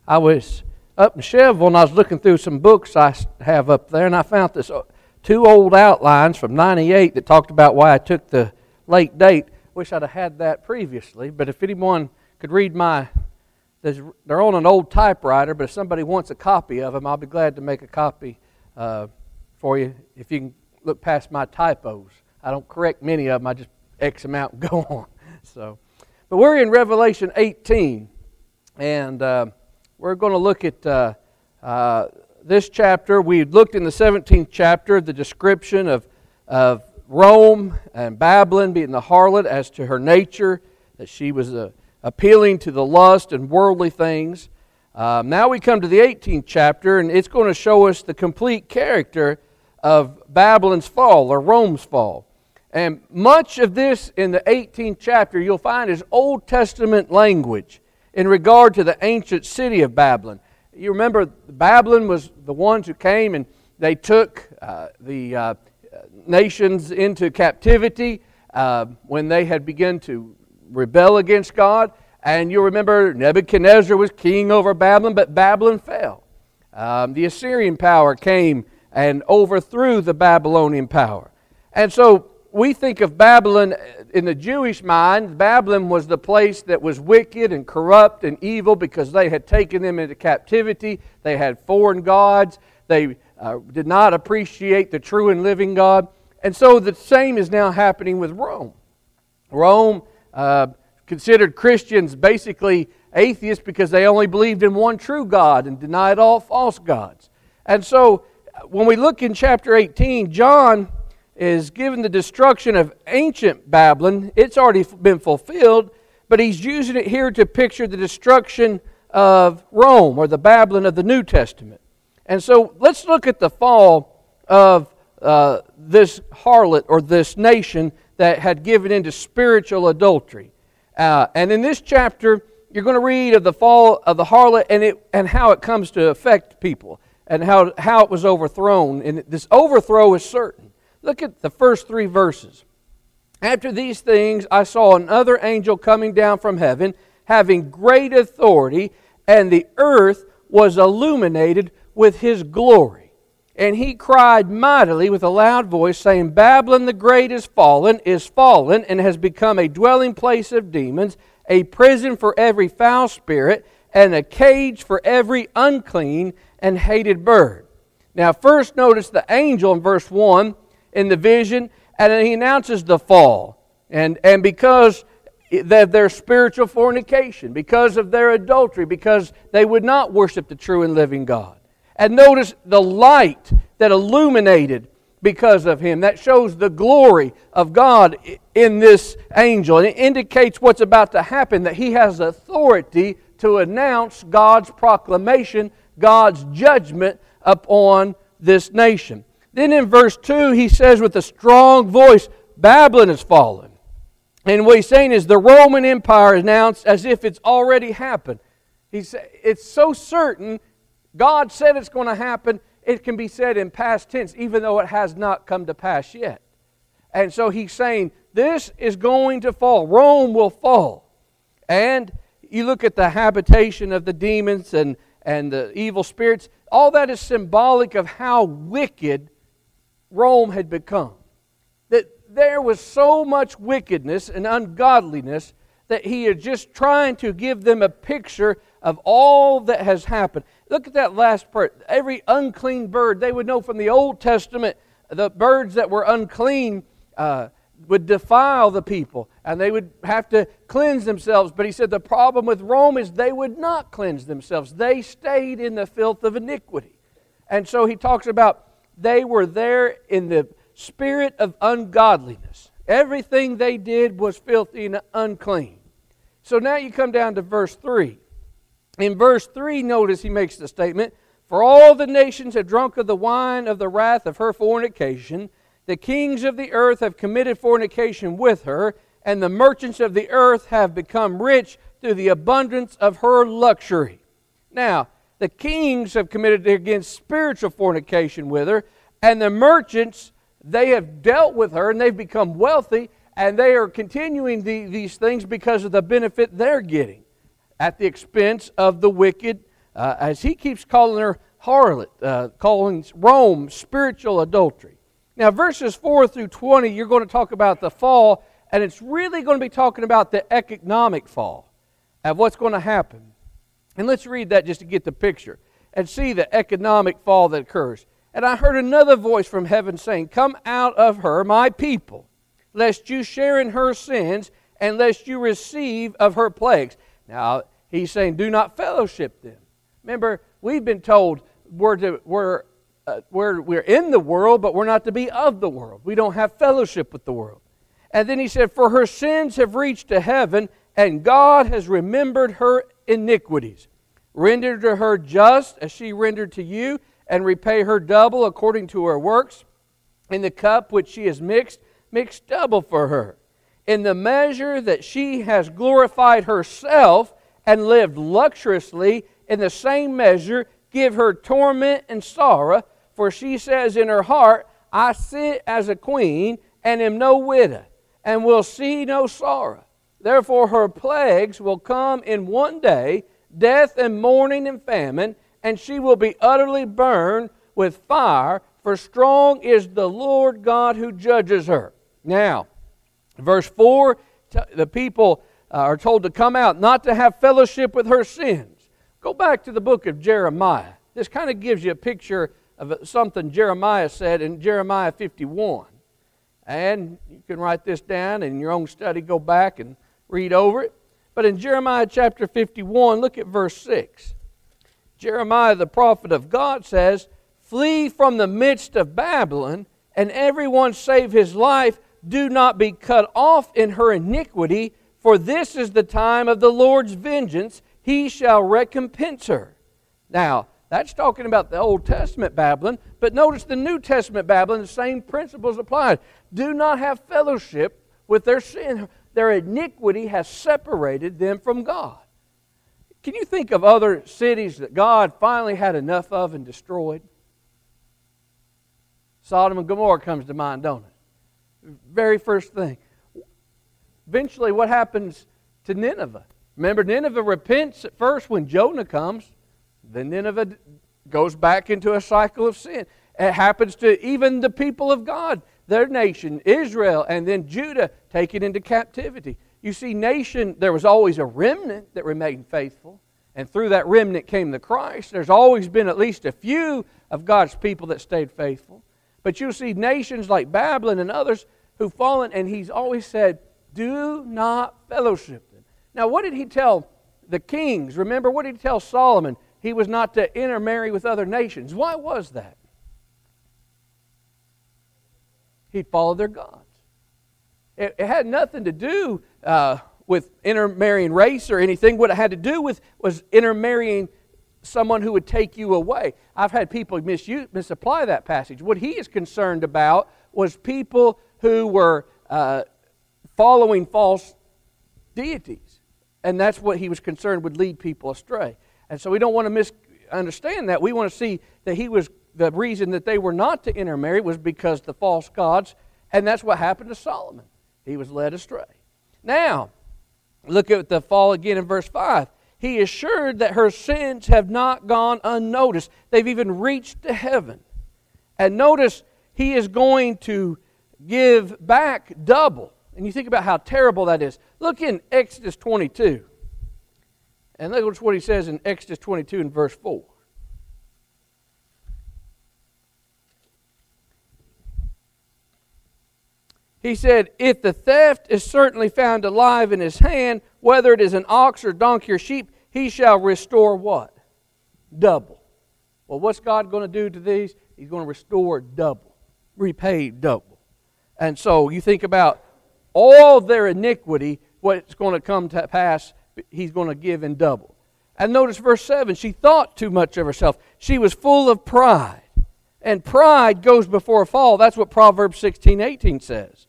I was up in Cheville and I was looking through some books I have up there, and I found this two old outlines from '98 that talked about why I took the late date. Wish I'd have had that previously, but if anyone could read they're on an old typewriter, but if somebody wants a copy of them, I'll be glad to make a copy for you if you can look past my typos. I don't correct many of them, I just X them out and go on. But we're in Revelation 18, and we're going to look at this chapter. We looked in the 17th chapter, the description of Rome and Babylon being the harlot as to her nature, that she was appealing to the lust and worldly things. Now we come to the 18th chapter, and it's going to show us the complete character of Babylon's fall, or Rome's fall. And much of this in the 18th chapter you'll find is Old Testament language in regard to the ancient city of Babylon. You remember Babylon was the ones who came and they took the nations into captivity when they had begun to rebel against God. And you remember Nebuchadnezzar was king over Babylon, but Babylon fell. The Assyrian power came and overthrew the Babylonian power. And so we think of Babylon in the Jewish mind. Babylon was the place that was wicked and corrupt and evil because they had taken them into captivity. They had foreign gods. They did not appreciate the true and living God. And so the same is now happening with Rome. Rome considered Christians basically atheists because they only believed in one true God and denied all false gods. And so when we look in chapter 18, John is given the destruction of ancient Babylon. It's already been fulfilled, but he's using it here to picture the destruction of Rome, or the Babylon of the New Testament. And so let's look at the fall of this harlot, or this nation that had given into spiritual adultery. And in this chapter, you're going to read of the fall of the harlot and how it comes to affect people, and how it was overthrown. And this overthrow is certain. Look at the first 3 verses. After these things, I saw another angel coming down from heaven, having great authority, and the earth was illuminated with his glory. And he cried mightily with a loud voice, saying, Babylon the great is fallen, and has become a dwelling place of demons, a prison for every foul spirit, and a cage for every unclean and hated bird. Now first notice the angel in verse 1 in the vision, and then he announces the fall. And because of their spiritual fornication, because of their adultery, because they would not worship the true and living God. And notice the light that illuminated because of him. That shows the glory of God in this angel. And it indicates what's about to happen, that he has authority to announce God's proclamation, God's judgment upon this nation. Then in verse 2, he says with a strong voice, Babylon has fallen. And what he's saying is the Roman Empire is announced as if it's already happened. It's so certain, God said it's going to happen, it can be said in past tense, even though it has not come to pass yet. And so he's saying, this is going to fall. Rome will fall. And you look at the habitation of the demons and the evil spirits, all that is symbolic of how wicked Rome had become. That there was so much wickedness and ungodliness that he is just trying to give them a picture of all that has happened. Look at that last part. Every unclean bird, they would know from the Old Testament, the birds that were unclean would defile the people, and they would have to cleanse themselves. But he said the problem with Rome is they would not cleanse themselves. They stayed in the filth of iniquity. And so he talks about they were there in the spirit of ungodliness. Everything they did was filthy and unclean. So now you come down to verse 3. In verse 3, notice he makes the statement, For all the nations have drunk of the wine of the wrath of her fornication. The kings of the earth have committed fornication with her, and the merchants of the earth have become rich through the abundance of her luxury. Now, the kings have committed against spiritual fornication with her, and the merchants, they have dealt with her, and they've become wealthy, and they are continuing these things because of the benefit they're getting at the expense of the wicked as he keeps calling her harlot, calling Rome spiritual adultery. Now, verses 4 through 20, you're going to talk about the fall, and it's really going to be talking about the economic fall of what's going to happen. And let's read that just to get the picture and see the economic fall that occurs. And I heard another voice from heaven saying, "Come out of her, my people, lest you share in her sins, and lest you receive of her plagues." Now, he's saying, do not fellowship them. Remember, we've been told we're in the world, but we're not to be of the world. We don't have fellowship with the world. And then he said, "For her sins have reached to heaven, and God has remembered her iniquities. Render to her just as she rendered to you, and repay her double according to her works. In the cup which she has mix double for her. In the measure that she has glorified herself and lived luxuriously, in the same measure give her torment and sorrow. For she says in her heart, I sit as a queen, and am no widow, and will see no sorrow. Therefore her plagues will come in one day, death and mourning and famine, and she will be utterly burned with fire, for strong is the Lord God who judges her." Now, verse 4, the people are told to come out, not to have fellowship with her sins. Go back to the book of Jeremiah. This kind of gives you a picture of something Jeremiah said in Jeremiah 51. And you can write this down in your own study, go back and read over it. But in Jeremiah chapter 51, look at verse 6. Jeremiah, the prophet of God, says, "Flee from the midst of Babylon, and everyone save his life. Do not be cut off in her iniquity, for this is the time of the Lord's vengeance. He shall recompense her." Now, that's talking about the Old Testament Babylon, but notice the New Testament Babylon, the same principles applied. Do not have fellowship with their sin. Their iniquity has separated them from God. Can you think of other cities that God finally had enough of and destroyed? Sodom and Gomorrah comes to mind, don't it? Very first thing. Eventually, what happens to Nineveh? Remember, Nineveh repents at first when Jonah comes. Then Nineveh goes back into a cycle of sin. It happens to even the people of God, their nation, Israel, and then Judah taken into captivity. You see, there was always a remnant that remained faithful, and through that remnant came the Christ. There's always been at least a few of God's people that stayed faithful. But you see nations like Babylon and others who've fallen, and he's always said, do not fellowship them. Now, what did he tell the kings? Remember, what did he tell Solomon? He was not to intermarry with other nations. Why was that? He followed their gods. It had nothing to do with intermarrying race or anything. What it had to do with was intermarrying someone who would take you away. I've had people misapply that passage. What he is concerned about was people who were following false deities. And that's what he was concerned would lead people astray. And so we don't want to misunderstand that. We want to see that the reason that they were not to intermarry was because the false gods, and that's what happened to Solomon. He was led astray. Now, look at the fall again in verse 5. He assured that her sins have not gone unnoticed. They've even reached to heaven. And notice, he is going to give back double. And you think about how terrible that is. Look in Exodus 22. And look what he says in Exodus 22 and verse 4. He said, if the theft is certainly found alive in his hand, whether it is an ox or donkey or sheep, he shall restore what? Double. Well, what's God going to do to these? He's going to restore double. Repay double. And so you think about all their iniquity, what's going to come to pass, he's going to give in double. And notice verse 7, she thought too much of herself. She was full of pride. And pride goes before a fall. That's what Proverbs 16:18 says.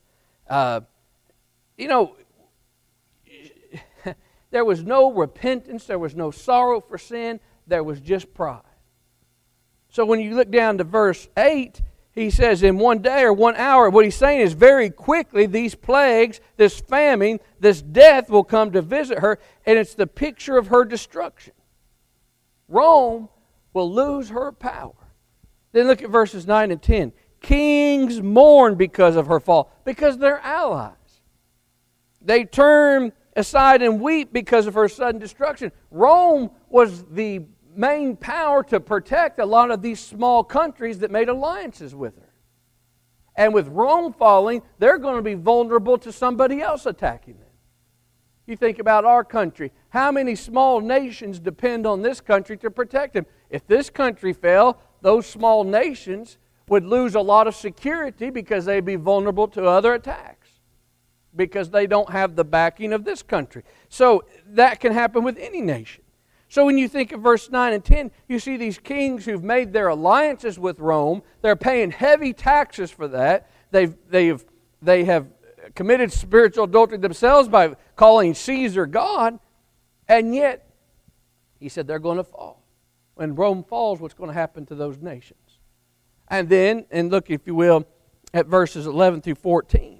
There was no repentance, there was no sorrow for sin, there was just pride. So when you look down to verse 8, he says in one day or 1 hour, what he's saying is very quickly these plagues, this famine, this death will come to visit her, and it's the picture of her destruction. Rome will lose her power. Then look at verses 9 and 10. Kings mourn because of her fall, because they're allies. They turn aside and weep because of her sudden destruction. Rome was the main power to protect a lot of these small countries that made alliances with her. And with Rome falling, they're going to be vulnerable to somebody else attacking them. You think about our country. How many small nations depend on this country to protect them? If this country fell, those small nations would lose a lot of security because they'd be vulnerable to other attacks because they don't have the backing of this country. So that can happen with any nation. So when you think of verse 9 and 10, you see these kings who've made their alliances with Rome. They're paying heavy taxes for that. They have committed spiritual adultery themselves by calling Caesar God. And yet, he said they're going to fall. When Rome falls, what's going to happen to those nations? And then, and look, if you will, at verses 11 through 14.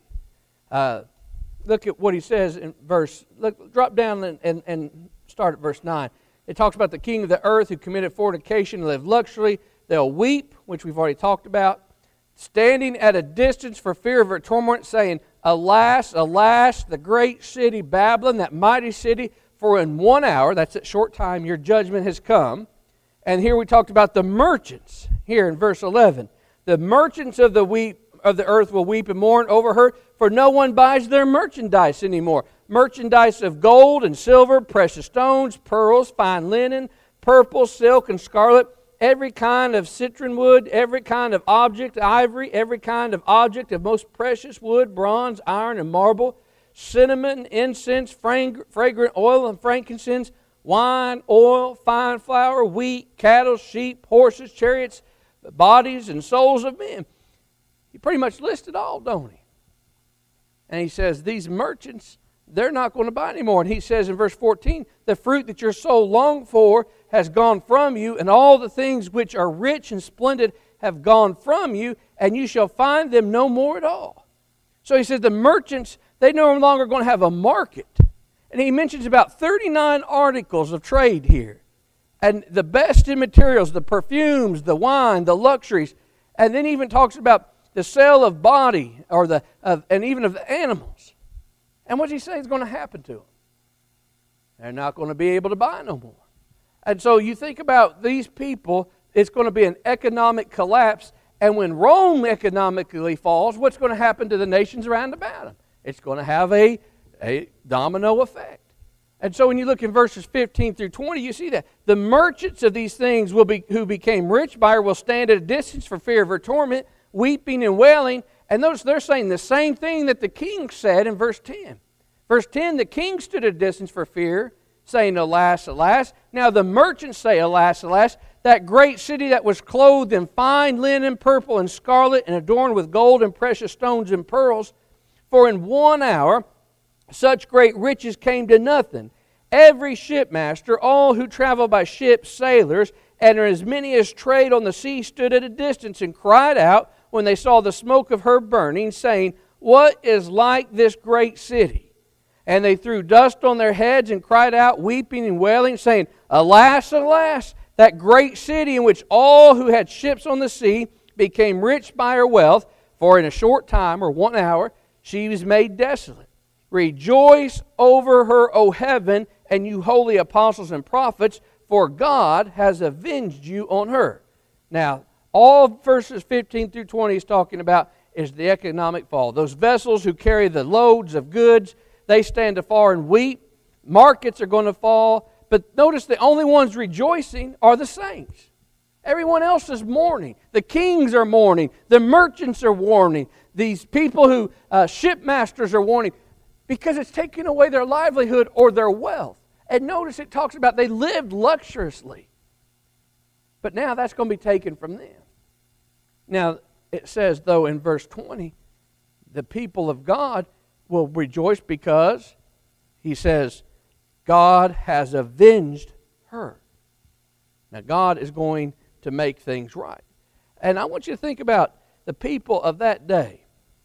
Look at what he says in drop down and start at verse 9. It talks about the king of the earth who committed fornication and lived luxury. They'll weep, which we've already talked about, standing at a distance for fear of her torment, saying, Alas, alas, the great city Babylon, that mighty city, for in 1 hour, that's at short time, your judgment has come. And here we talked about the merchants, here in verse 11. The merchants of the earth will weep and mourn over her, for no one buys their merchandise anymore. Merchandise of gold and silver, precious stones, pearls, fine linen, purple, silk, and scarlet, every kind of citron wood, every kind of object, ivory, every kind of object of most precious wood, bronze, iron, and marble, cinnamon, incense, fragrant oil, and frankincense, wine, oil, fine flour, wheat, cattle, sheep, horses, chariots, bodies, and souls of men. He pretty much listed all, don't he? And he says, these merchants, they're not going to buy anymore. And he says in verse 14, the fruit that your soul longed for has gone from you, and all the things which are rich and splendid have gone from you, and you shall find them no more at all. So he says the merchants, they no longer going to have a market. And he mentions about 39 articles of trade here. And the best in materials, the perfumes, the wine, the luxuries. And then even talks about the sale of body and even of the animals. And what does he say is going to happen to them? They're not going to be able to buy no more. And so you think about these people, it's going to be an economic collapse. And when Rome economically falls, what's going to happen to the nations around about them? It's going to have a domino effect. And so when you look in verses 15 through 20, you see that. The merchants of these things who became rich by her will stand at a distance for fear of her torment, weeping and wailing. And notice they're saying the same thing that the king said in verse 10. Verse 10, the king stood at a distance for fear, saying, Alas, alas. Now the merchants say, Alas, alas, that great city that was clothed in fine linen, purple and scarlet, and adorned with gold and precious stones and pearls. For in 1 hour such great riches came to nothing. Every shipmaster, all who travel by ship, sailors, and as many as trade on the sea, stood at a distance and cried out when they saw the smoke of her burning, saying, What is like this great city? And they threw dust on their heads and cried out, weeping and wailing, saying, Alas, alas, that great city in which all who had ships on the sea became rich by her wealth, for in a short time, or 1 hour, she was made desolate. Rejoice over her, O heaven, and you holy apostles and prophets, for God has avenged you on her. Now, all verses 15 through 20 is talking about is the economic fall. Those vessels who carry the loads of goods, they stand afar and weep. Markets are going to fall. But notice the only ones rejoicing are the saints. Everyone else is mourning. The kings are mourning. The merchants are mourning. These people who, shipmasters are mourning, because it's taking away their livelihood or their wealth. And notice it talks about they lived luxuriously. But now that's going to be taken from them. Now, it says, though, in verse 20, the people of God will rejoice because, he says, God has avenged her. Now, God is going to make things right. And I want you to think about the people of that day.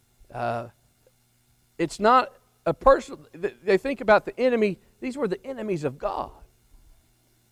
It's not a person, they think about the enemy. These were the enemies of God.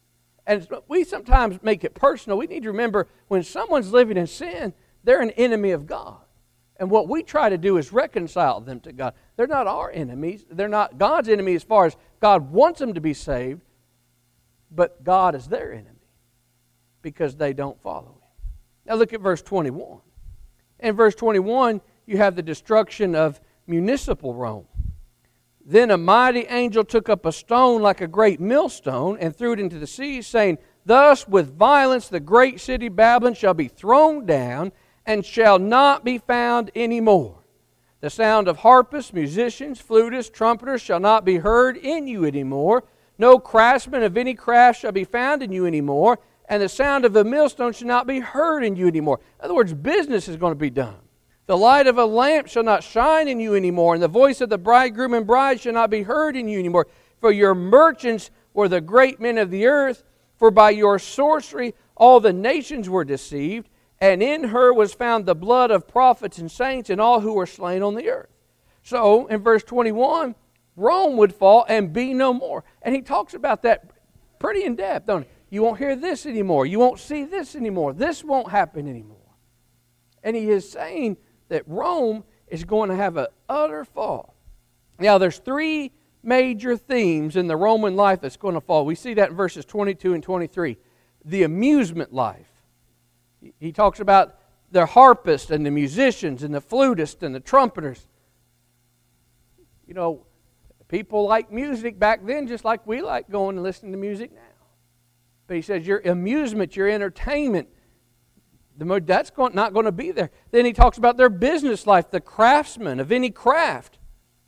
And we sometimes make it personal. We need to remember when someone's living in sin, they're an enemy of God. And what we try to do is reconcile them to God. They're not our enemies. They're not God's enemy as far as God wants them to be saved, but God is their enemy because they don't follow Him. Now look at verse 21. In verse 21, you have the destruction of municipal Rome. Then a mighty angel took up a stone like a great millstone and threw it into the sea, saying, Thus with violence the great city Babylon shall be thrown down and shall not be found any more. The sound of harpists, musicians, flutists, trumpeters shall not be heard in you any more. No craftsman of any craft shall be found in you any more, and the sound of a millstone shall not be heard in you any more. In other words, business is going to be done. The light of a lamp shall not shine in you anymore, and the voice of the bridegroom and bride shall not be heard in you anymore. For your merchants were the great men of the earth, for by your sorcery all the nations were deceived, and in her was found the blood of prophets and saints and all who were slain on the earth. So, in verse 21, Rome would fall and be no more. And he talks about that pretty in depth, don't he? You won't hear this anymore. You won't see this anymore. This won't happen anymore. And he is saying that Rome is going to have an utter fall. Now, there's three major themes in the Roman life that's going to fall. We see that in verses 22 and 23. The amusement life. He talks about the harpists and the musicians and the flutists and the trumpeters. You know, people like music back then just like we like going and listening to music now. But he says your amusement, your entertainment, that's not going to be there. Then he talks about their business life, the craftsmen of any craft,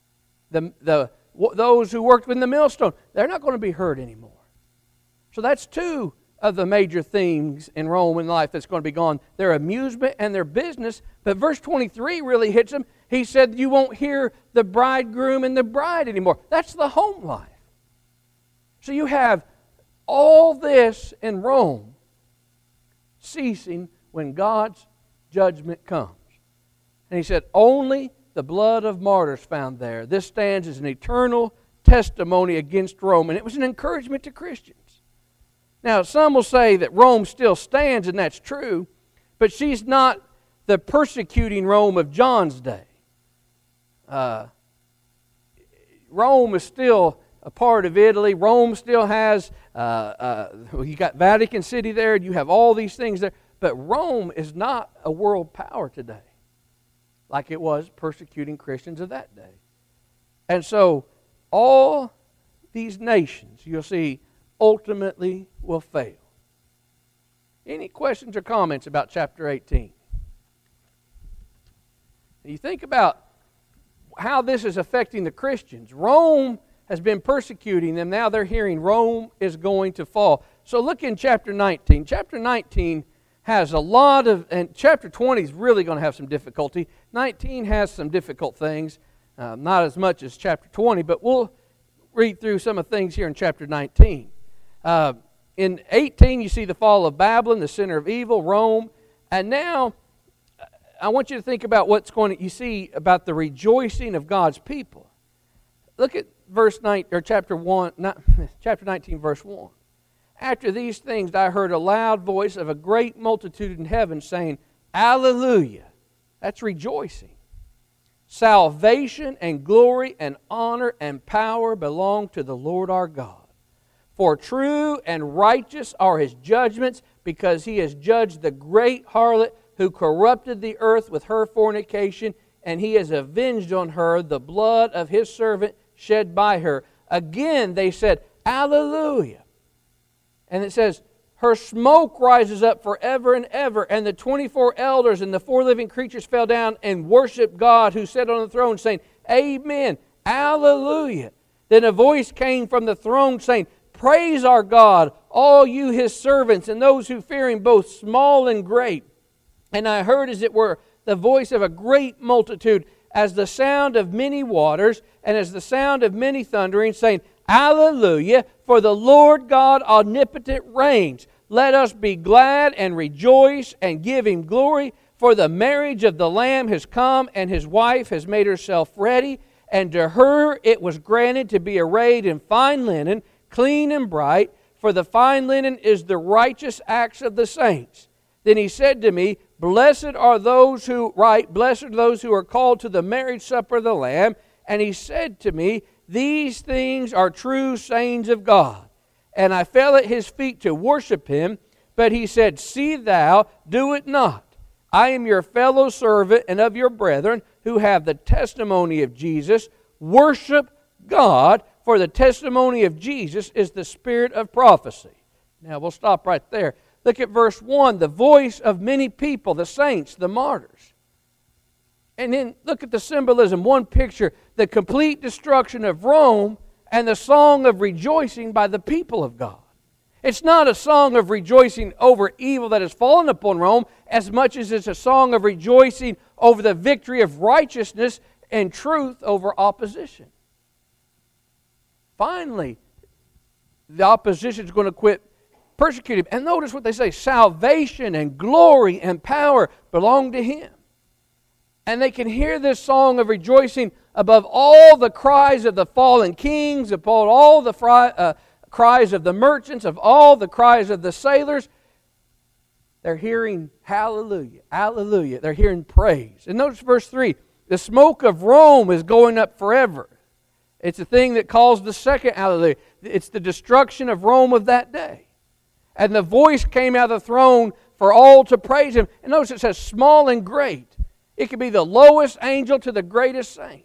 those who worked with the millstone. They're not going to be heard anymore. So that's two of the major themes in Roman life that's going to be gone. Their amusement and their business. But verse 23 really hits them. He said you won't hear the bridegroom and the bride anymore. That's the home life. So you have all this in Rome ceasing when God's judgment comes. And he said, only the blood of martyrs found there. This stands as an eternal testimony against Rome. And it was an encouragement to Christians. Now, some will say that Rome still stands, and that's true, but she's not the persecuting Rome of John's day. Rome is still a part of Italy. Rome still has, you got Vatican City there, and you have all these things there. But Rome is not a world power today, like it was persecuting Christians of that day. And so, all these nations, you'll see, ultimately will fail. Any questions or comments about chapter 18? You think about how this is affecting the Christians. Rome has been persecuting them. Now they're hearing Rome is going to fall. So look in chapter 19. Chapter 19 has a lot of, and chapter 20 is really going to have some difficulty. 19 has some difficult things, not as much as chapter 20, but we'll read through some of the things here in chapter 19. In 18, you see the fall of Babylon, the center of evil, Rome. And now, I want you to think about you see about the rejoicing of God's people. Look at chapter 19, verse 1. After these things, I heard a loud voice of a great multitude in heaven saying, Alleluia. That's rejoicing. Salvation and glory and honor and power belong to the Lord our God. For true and righteous are His judgments, because He has judged the great harlot who corrupted the earth with her fornication, and He has avenged on her the blood of His servant shed by her. Again they said, Alleluia. And it says, her smoke rises up forever and ever. And the 24 elders and the 4 living creatures fell down and worshiped God who sat on the throne, saying, Amen, Alleluia. Then a voice came from the throne saying, Praise our God, all you His servants, and those who fear Him, both small and great. And I heard, as it were, the voice of a great multitude, as the sound of many waters, and as the sound of many thunderings, saying, Alleluia, for the Lord God omnipotent reigns. Let us be glad and rejoice and give Him glory, for the marriage of the Lamb has come, and His wife has made herself ready. And to her it was granted to be arrayed in fine linen, clean and bright. for the fine linen is the righteous acts of the saints. Then he said to me, Blessed are those who are called to the marriage supper of the Lamb. And he said to me, These things are true sayings of God. And I fell at his feet to worship him. But he said, See thou, do it not. I am your fellow servant and of your brethren who have the testimony of Jesus. Worship God, for the testimony of Jesus is the spirit of prophecy. Now we'll stop right there. Look at verse 1, the voice of many people, the saints, the martyrs. And then look at the symbolism. One picture, the complete destruction of Rome and the song of rejoicing by the people of God. It's not a song of rejoicing over evil that has fallen upon Rome as much as it's a song of rejoicing over the victory of righteousness and truth over opposition. Finally, the opposition is going to quit persecuting. And notice what they say, salvation and glory and power belong to Him. And they can hear this song of rejoicing above all the cries of the fallen kings, above all the cries of the merchants, of all the cries of the sailors. They're hearing hallelujah, hallelujah. They're hearing praise. And notice verse 3, the smoke of Rome is going up forever. It's a thing that calls the second hallelujah. It's the destruction of Rome of that day. And the voice came out of the throne for all to praise Him. And notice it says small and great. It could be the lowest angel to the greatest saint.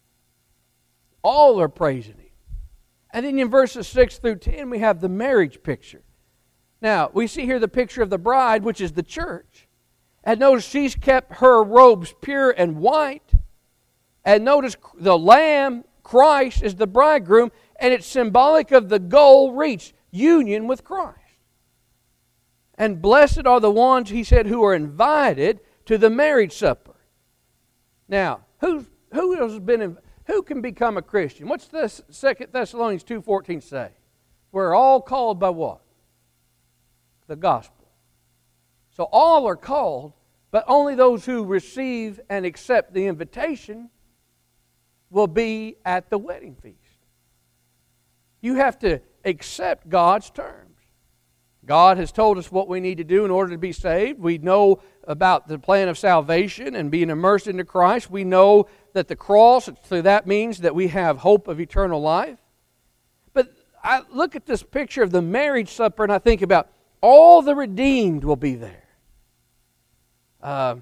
All are praising Him. And then in verses 6 through 10 we have the marriage picture. Now, we see here the picture of the bride, which is the church. And notice she's kept her robes pure and white. And notice the Lamb, Christ, is the bridegroom. And it's symbolic of the goal reached, union with Christ. And blessed are the ones, he said, who are invited to the marriage supper. Now, who can become a Christian? What's the 2 Thessalonians 2:14 say? We're all called by what? The gospel. So all are called, but only those who receive and accept the invitation will be at the wedding feast. You have to accept God's terms. God has told us what we need to do in order to be saved. We know about the plan of salvation and being immersed into Christ. We know that the cross, so that means that we have hope of eternal life. But I look at this picture of the marriage supper and I think about all the redeemed will be there. Now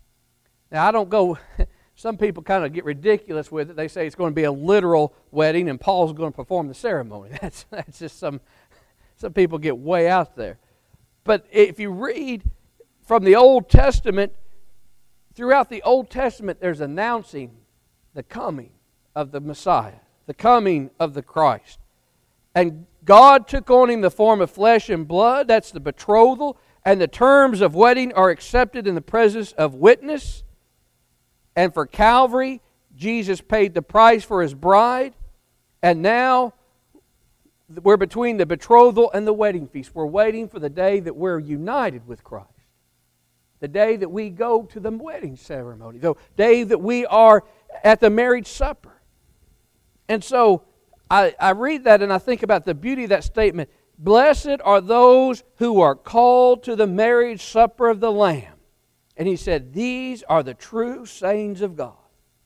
I don't go, some people kind of get ridiculous with it. They say it's going to be a literal wedding and Paul's going to perform the ceremony. That's just some people get way out there. But if you read from the Old Testament, throughout the Old Testament, there's announcing the coming of the Messiah, the coming of the Christ. And God took on Him the form of flesh and blood. That's the betrothal. And the terms of wedding are accepted in the presence of witness. And for Calvary, Jesus paid the price for His bride. And now we're between the betrothal and the wedding feast. We're waiting for the day that we're united with Christ. The day that we go to the wedding ceremony. The day that we are at the marriage supper. And so I read that and I think about the beauty of that statement. Blessed are those who are called to the marriage supper of the Lamb. And he said, these are the true sayings of God.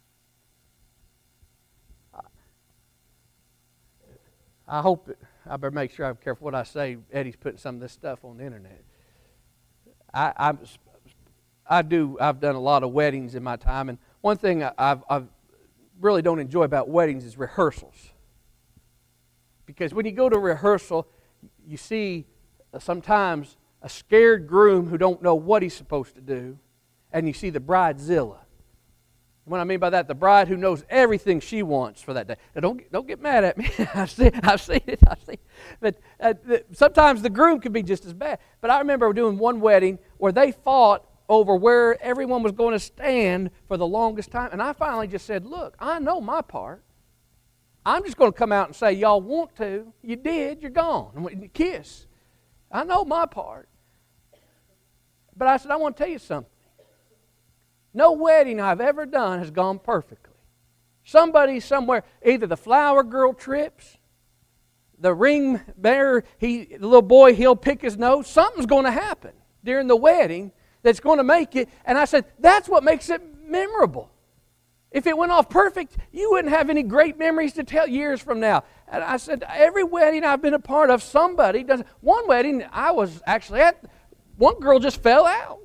I hope I better make sure I'm careful what I say. Eddie's putting some of this stuff on the internet. I've done a lot of weddings in my time, and one thing I really don't enjoy about weddings is rehearsals. Because when you go to rehearsal, you see sometimes a scared groom who don't know what he's supposed to do, and you see the bridezilla. What I mean by that, the bride who knows everything she wants for that day. Now, don't get mad at me. I've seen it. But sometimes the groom can be just as bad. But I remember doing one wedding where they fought over where everyone was going to stand for the longest time. And I finally just said, look, I know my part. I'm just going to come out and say, y'all want to. You did. You're gone. And you kiss. I know my part. But I said, I want to tell you something. No wedding I've ever done has gone perfectly. Somebody somewhere, either the flower girl trips, the ring bearer, the little boy, he'll pick his nose. Something's going to happen during the wedding that's going to make it. And I said, that's what makes it memorable. If it went off perfect, you wouldn't have any great memories to tell years from now. And I said, every wedding I've been a part of, somebody does. One wedding I was actually at, one girl just fell out.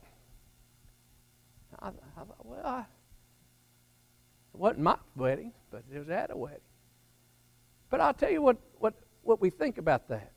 I thought, well, it wasn't my wedding, but it was at a wedding. But I'll tell you what we think about that.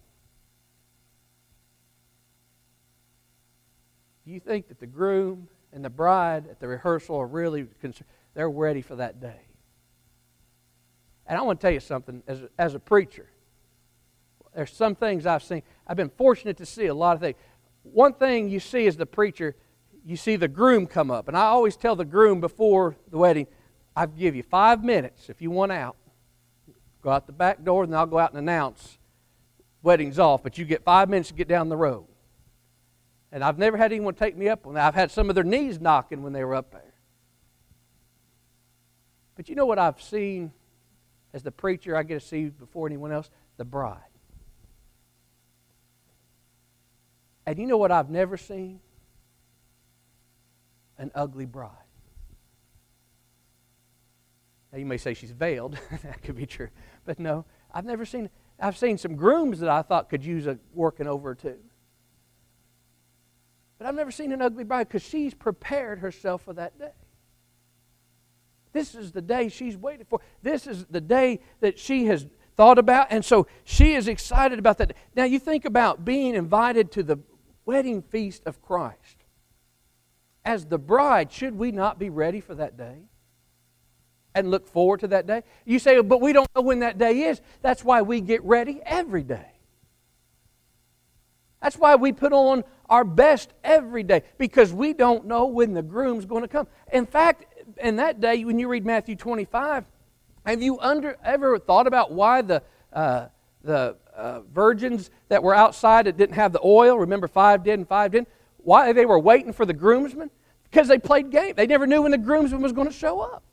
You think that the groom and the bride at the rehearsal are really concerned. They're ready for that day. And I want to tell you something, as a preacher, there's some things I've seen. I've been fortunate to see a lot of things. One thing you see as the preacher, you see the groom come up. And I always tell the groom before the wedding, I'll give you 5 minutes if you want out. Go out the back door, and then I'll go out and announce wedding's off. But you get 5 minutes to get down the road. And I've never had anyone take me up on that. I've had some of their knees knocking when they were up there. But you know what I've seen as the preacher I get to see before anyone else? The bride. And you know what I've never seen? An ugly bride. Now you may say she's veiled. That could be true. But no, I've seen some grooms that I thought could use a working over too. But I've never seen an ugly bride because she's prepared herself for that day. This is the day she's waited for. This is the day that she has thought about, and so she is excited about that. Now you think about being invited to the wedding feast of Christ. As the bride, should we not be ready for that day? And look forward to that day? You say, but we don't know when that day is. That's why we get ready every day. That's why we put on our best every day, because we don't know when the groom's going to come. In fact, in that day, when you read Matthew 25, have you ever thought about why the virgins that were outside that didn't have the oil, remember 5 did and 5 didn't, why they were waiting for the groomsmen? Because they played game. They never knew when the groomsman was going to show up.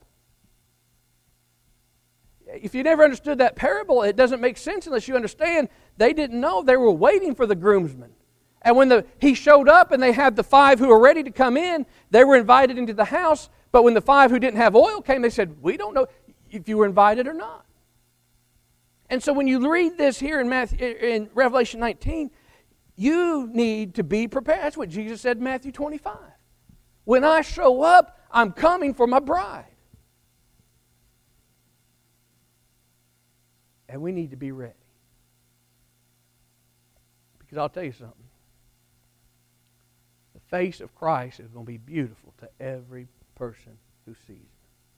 If you never understood that parable, it doesn't make sense unless you understand they didn't know. They were waiting for the groomsman. And when he showed up and they had the 5 who were ready to come in, they were invited into the house. But when the 5 who didn't have oil came, they said, we don't know if you were invited or not. And so when you read this here in Revelation 19, you need to be prepared. That's what Jesus said in Matthew 25. When I show up, I'm coming for my bride. And we need to be ready. Because I'll tell you something. The face of Christ is going to be beautiful to every person who sees it.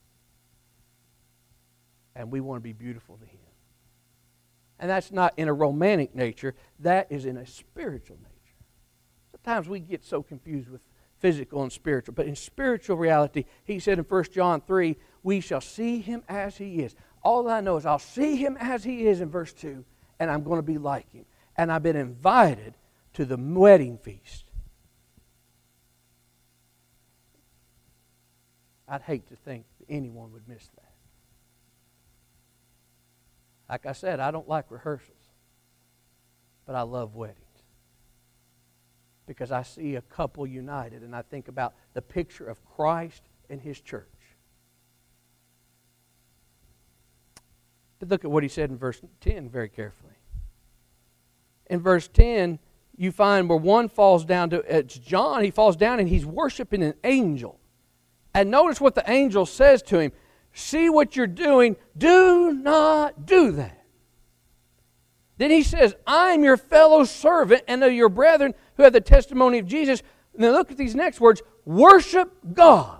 And we want to be beautiful to Him. And that's not in a romantic nature. That is in a spiritual nature. Sometimes we get so confused with physical and spiritual. But in spiritual reality, He said in 1 John 3, we shall see Him as He is. All I know is I'll see Him as He is in verse 2, and I'm going to be like Him. And I've been invited to the wedding feast. I'd hate to think that anyone would miss that. Like I said, I don't like rehearsals, but I love weddings. Because I see a couple united, and I think about the picture of Christ and His church. But look at what He said in verse 10 very carefully. In verse 10, you find where one falls down to, it's John, he falls down and he's worshiping an angel. And notice what the angel says to him. See what you're doing. Do not do that. Then he says, I'm your fellow servant and of your brethren who have the testimony of Jesus. And then look at these next words. Worship God.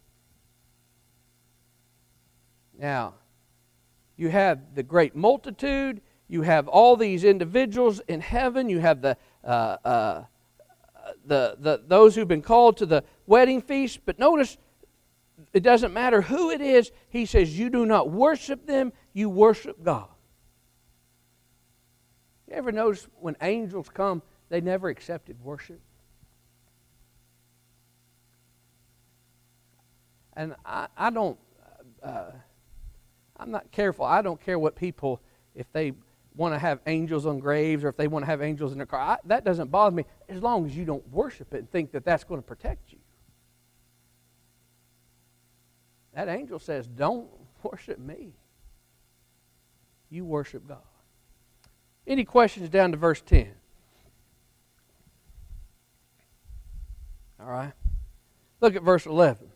Now, you have the great multitude. You have all these individuals in heaven. You have those who've been called to the wedding feast. But notice, it doesn't matter who it is. He says, you do not worship them, you worship God. You ever notice when angels come, they never accepted worship? And I don't, I'm not careful. I don't care what people, if they want to have angels on graves or if they want to have angels in their car. That doesn't bother me as long as you don't worship it and think that that's going to protect you. That angel says, don't worship me. You worship God. Any questions down to verse 10? All right. Look at verse 11.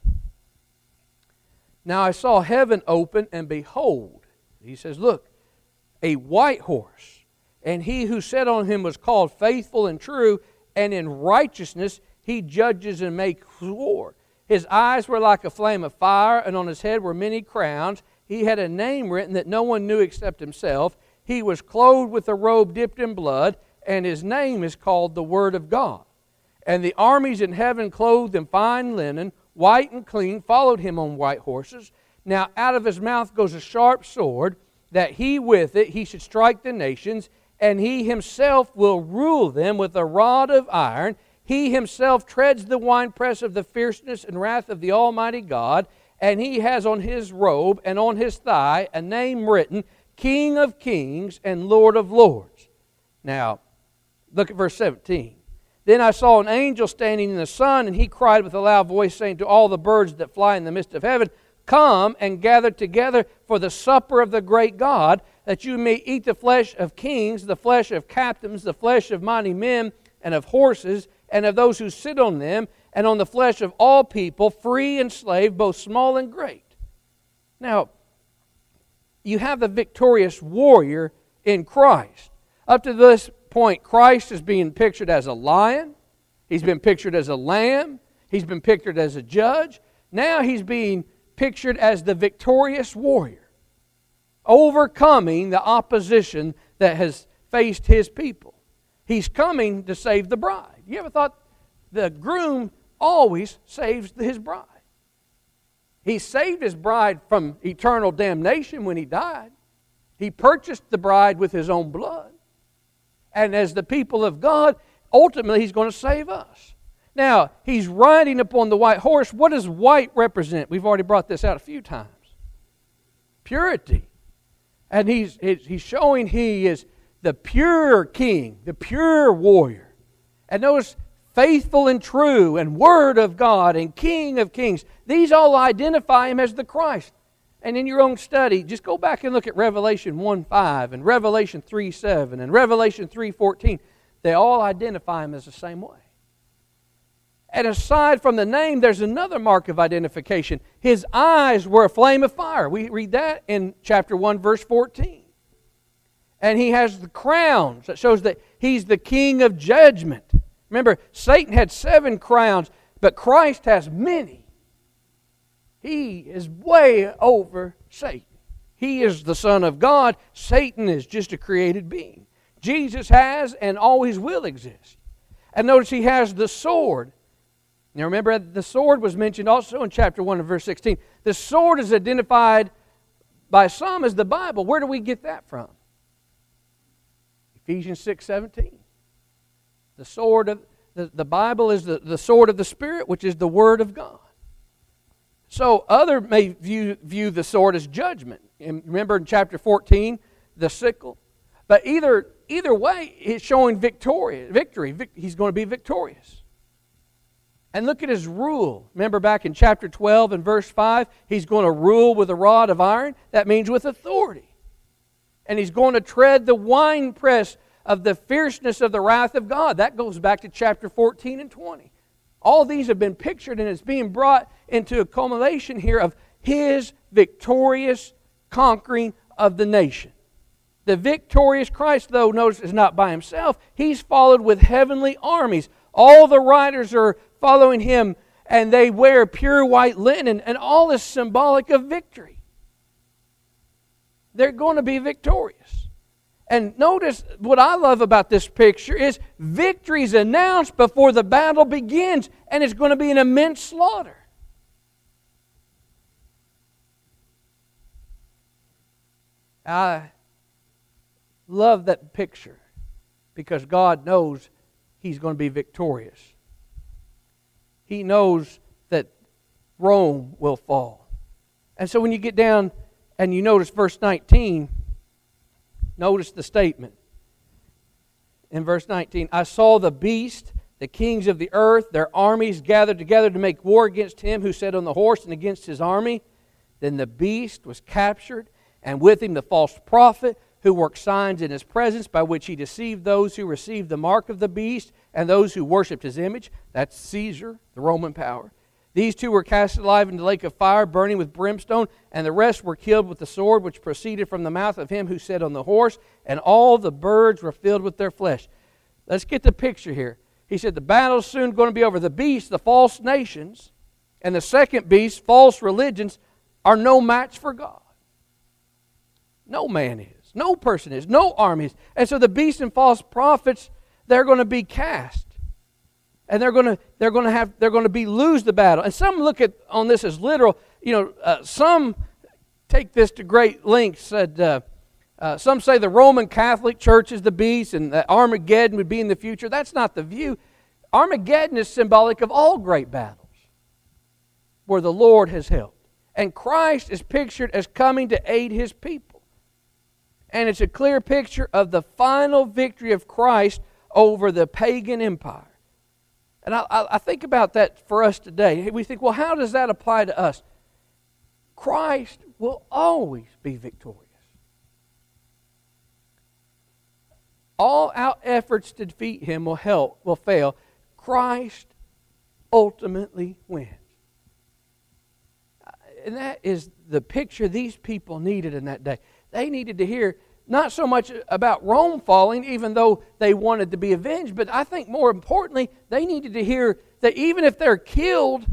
Now I saw heaven open, and behold, he says, look, a white horse, and he who sat on him was called Faithful and True, and in righteousness he judges and makes war. His eyes were like a flame of fire, and on his head were many crowns. He had a name written that no one knew except himself. He was clothed with a robe dipped in blood, and his name is called the Word of God. And the armies in heaven, clothed in fine linen, white and clean, followed him on white horses. Now out of his mouth goes a sharp sword, that he with it he should strike the nations, and he himself will rule them with a rod of iron. He himself treads the winepress of the fierceness and wrath of the Almighty God, and he has on his robe and on his thigh a name written, King of Kings and Lord of Lords. Now, look at verse 17. Then I saw an angel standing in the sun, and he cried with a loud voice, saying to all the birds that fly in the midst of heaven, Come and gather together for the supper of the great God, that you may eat the flesh of kings, the flesh of captains, the flesh of mighty men, and of horses, and of those who sit on them, and on the flesh of all people, free and slave, both small and great. Now, you have the victorious warrior in Christ. Up to this point, Christ is being pictured as a lion. He's been pictured as a lamb. He's been pictured as a judge. Now he's being pictured as the victorious warrior, overcoming the opposition that has faced his people. He's coming to save the bride. You ever thought the groom always saves his bride? He saved his bride from eternal damnation when he died. He purchased the bride with his own blood. And as the people of God, ultimately he's going to save us. Now, he's riding upon the white horse. What does white represent? We've already brought this out a few times. Purity. And he's showing he is the pure king, the pure warrior. And notice, faithful and true, and Word of God, and King of Kings. These all identify him as the Christ. And in your own study, just go back and look at Revelation 1:5 and Revelation 3:7 and Revelation 3:14. They all identify him as the same way. And aside from the name, there's another mark of identification. His eyes were a flame of fire. We read that in chapter 1, verse 14. And he has the crowns. That shows that he's the king of judgment. Remember, Satan had 7 crowns, but Christ has many. He is way over Satan. He is the Son of God. Satan is just a created being. Jesus has and always will exist. And notice he has the sword. Now remember, the sword was mentioned also in chapter 1 and verse 16. The sword is identified by some as the Bible. Where do we get that from? Ephesians 6:17. The sword of the Bible is the sword of the Spirit, which is the Word of God. So others may view the sword as judgment. And remember in chapter 14, the sickle. But either way, it's showing victory. He's going to be victorious. And look at his rule. Remember back in chapter 12 and verse 5, he's going to rule with a rod of iron. That means with authority. And he's going to tread the winepress of the fierceness of the wrath of God. That goes back to chapter 14 and 20. All these have been pictured, and it's being brought into a culmination here of his victorious conquering of the nation. The victorious Christ, though, notice, is not by himself. He's followed with heavenly armies. All the riders are following him, and they wear pure white linen, and all is symbolic of victory. They're going to be victorious. And notice what I love about this picture is victory is announced before the battle begins, and it's going to be an immense slaughter. I love that picture because God knows he's going to be victorious. He knows that Rome will fall. And so when you get down and you notice verse 19, Notice the statement in verse 19. I saw the beast, the kings of the earth, their armies gathered together to make war against him who sat on the horse and against his army. Then the beast was captured, and with him the false prophet, who worked signs in his presence, by which he deceived those who received the mark of the beast and those who worshipped his image. That's Caesar, the Roman power. These two were cast alive into the lake of fire, burning with brimstone, and the rest were killed with the sword which proceeded from the mouth of him who sat on the horse, and all the birds were filled with their flesh. Let's get the picture here. He said the battle's soon going to be over. The beast, the false nations, and the second beast, false religions, are no match for God. No man is. No person is. No army is. And so the beast and false prophets, they're going to be cast. And they're going to lose the battle. And some look at on this as literal. Some take this to great lengths. Some say the Roman Catholic Church is the beast and that Armageddon would be in the future. That's not the view. Armageddon is symbolic of all great battles where the Lord has helped. And Christ is pictured as coming to aid His people. And it's a clear picture of the final victory of Christ over the pagan empire. And I think about that for us today. We think, well, how does that apply to us? Christ will always be victorious. All our efforts to defeat Him will fail. Christ ultimately wins. And that is the picture these people needed in that day. They needed to hear not so much about Rome falling, even though they wanted to be avenged, but I think more importantly, they needed to hear that even if they're killed,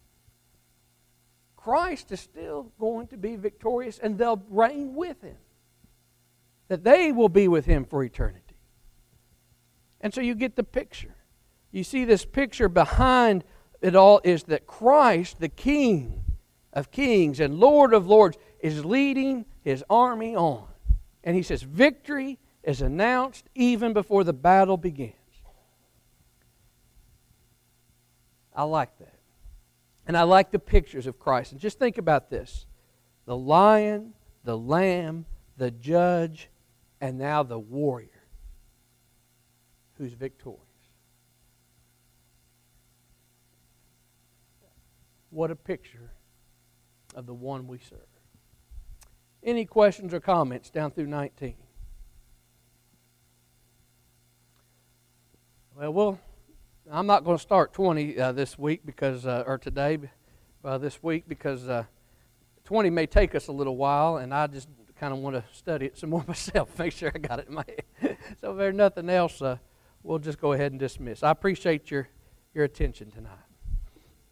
Christ is still going to be victorious and they'll reign with Him. That they will be with Him for eternity. And so you get the picture. You see this picture behind it all is that Christ, the King of kings and Lord of lords, is leading His army on. And He says victory is announced even before the battle begins. I like that. And I like the pictures of Christ. And just think about this. The lion, the lamb, the judge, and now the warrior who's victorious. What a picture of the one we serve. Any questions or comments down through 19? Well, I'm not going to start 20 this week because, or today, this week because 20 may take us a little while, and I just kind of want to study it some more myself, make sure I got it in my head. So if there's nothing else, we'll just go ahead and dismiss. I appreciate your attention tonight.